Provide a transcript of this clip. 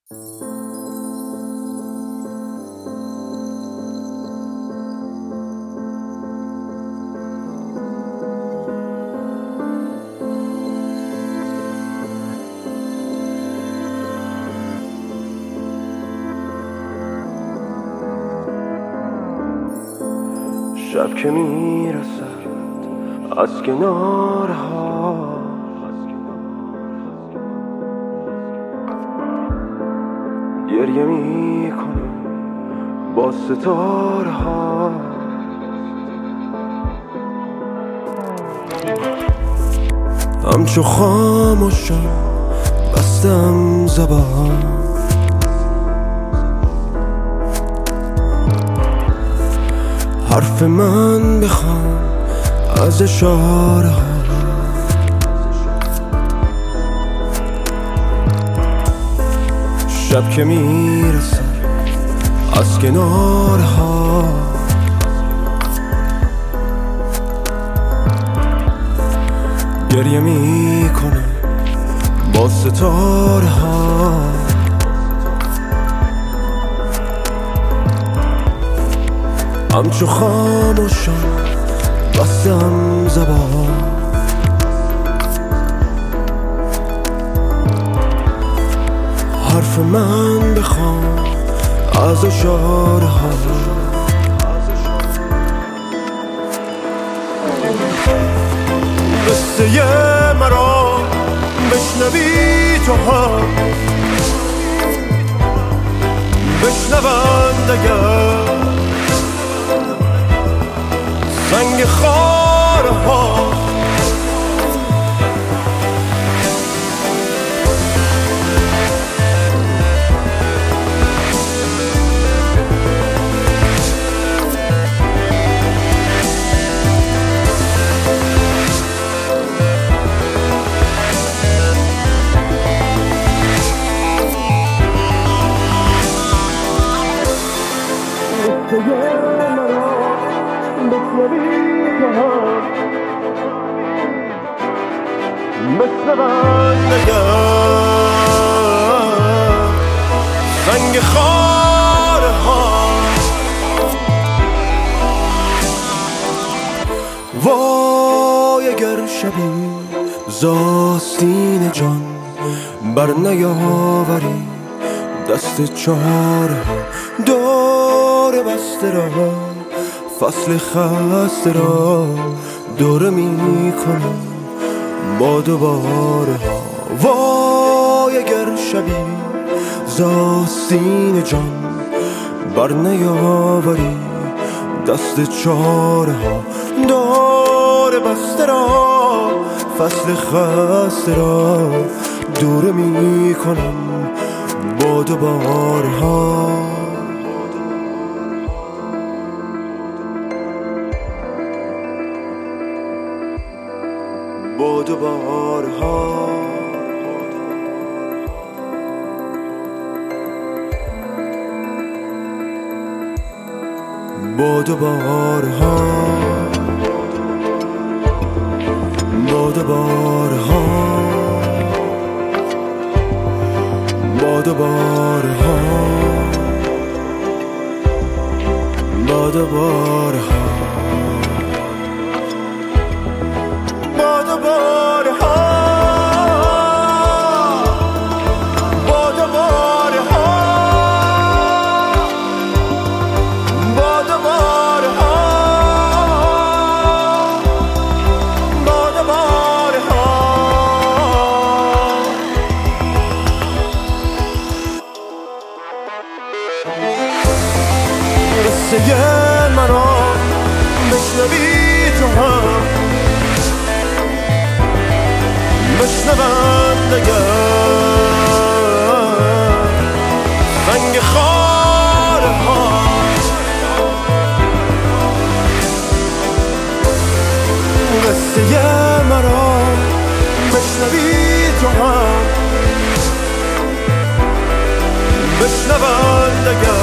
شب که میرسد از کنارها، گریه میکنم با ستارها. همچو خاموشم بستم زبان، حرف من بخوان از اشاره ها. شب که میرسه از کنارها، گریه میکنه با ستاره ها. همچو خاموشم بستم زبان، حرف من بخوام از اشاره ها. قصه مرا بشنوی تو هم، بشنوند اگر سنگ خارها. مثل من نگر سنگ خارها. وای اگر شبی زاستین جان بر نیاوری دست چاره، دور بسته را فصل خسته را دوره می کنم با دوباره ها. وای اگر شبی زاستین جان بر نیاوری دست چاره ها، دور بسته را فصل خسته را دوره می کنم با دوباره ها. با دوبارها، با دوبارها، با دوبارها، با دوبارها، با دوبارها. قصه مرا بشنوی تو هم، بشنوند اگر سنگ خارها. قصه مرا بشنوی تو هم، بشنوند اگر